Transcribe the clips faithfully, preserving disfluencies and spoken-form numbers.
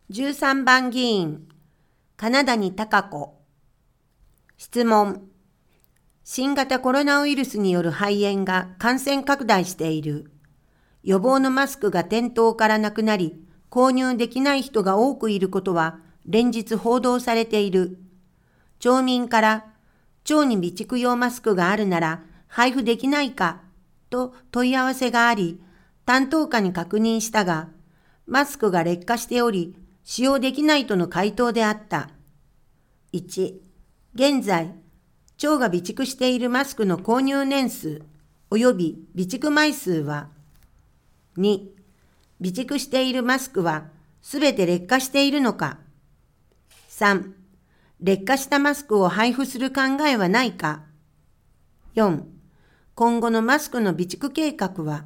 じゅうさんばん議員、金谷貴子。質問。新型コロナウイルスによる肺炎が感染拡大している。予防のマスクが店頭からなくなり、購入できない人が多くいることは連日報道されている。町民から、町に備蓄用マスクがあるなら配布できないかと問い合わせがあり、担当課に確認したが、マスクが劣化しており、使用できないとの回答であった。いち、現在、町が備蓄しているマスクの購入年数及び備蓄枚数は、に、備蓄しているマスクはすべて劣化しているのか。さん、劣化したマスクを配布する考えはないか。よん、今後のマスクの備蓄計画は。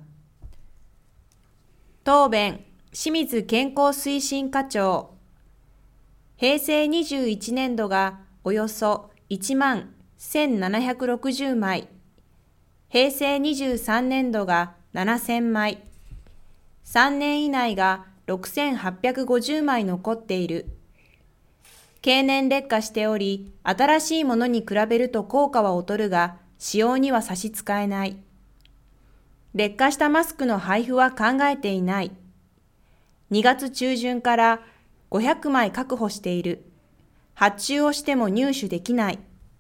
答弁、清水健康推進課長。平成にじゅういちねんどがおよそいちまんせんななひゃくろくじゅうまい、平成にじゅうさんねんどがななせんまい、さんねん以内がろくせんはっぴゃくごじゅうまい残っている。経年劣化しており、新しいものに比べると効果は劣るが、使用には差し支えない。劣化したマスクの配布は考えていない。にがつ中旬からごひゃくまい確保している。発注をしても入手できない。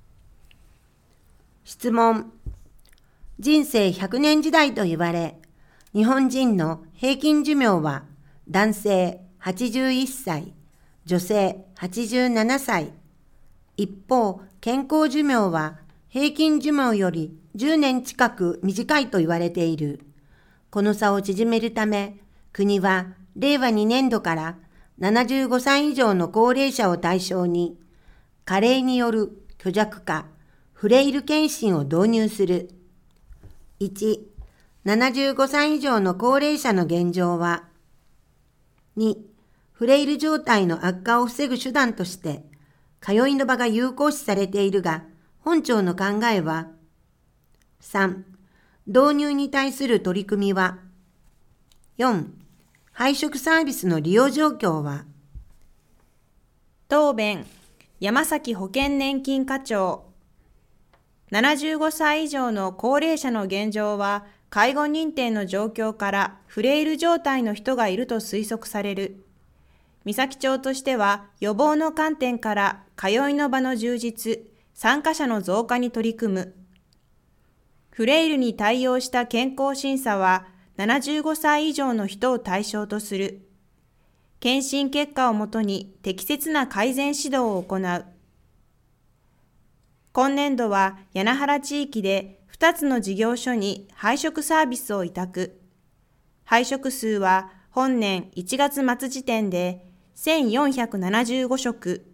質問。人生ひゃくねん時代と言われ、日本人の平均寿命は男性はちじゅういっさい、女性はちじゅうななさい。一方、健康寿命は平均寿命よりじゅうねん近く短いと言われている。この差を縮めるため、国はれいわにねんどからななじゅうごさい以上の高齢者を対象に、加齢による虚弱化、フレイル検診を導入する。いち、ななじゅうごさい以上の高齢者の現状は。に、フレイル状態の悪化を防ぐ手段として、通いの場が有効視されているが、本庁の考えは。さん、導入に対する取り組みは。よん、配食サービスの利用状況は。 答弁、山崎保険年金課長。ななじゅうごさい以上の高齢者の現状は、介護認定の状況からフレイル状態の人がいると推測される。三崎町としては、予防の観点から通いの場の充実、参加者の増加に取り組む。フレイルに対応した健康審査は、ななじゅうごさい以上の人を対象とする。検診結果をもとに適切な改善指導を行う。今年度は柳原地域でふたつの事業所に配食サービスを委託。配食数は本年いちがつ末時点でせんよんひゃくななじゅうごしょく。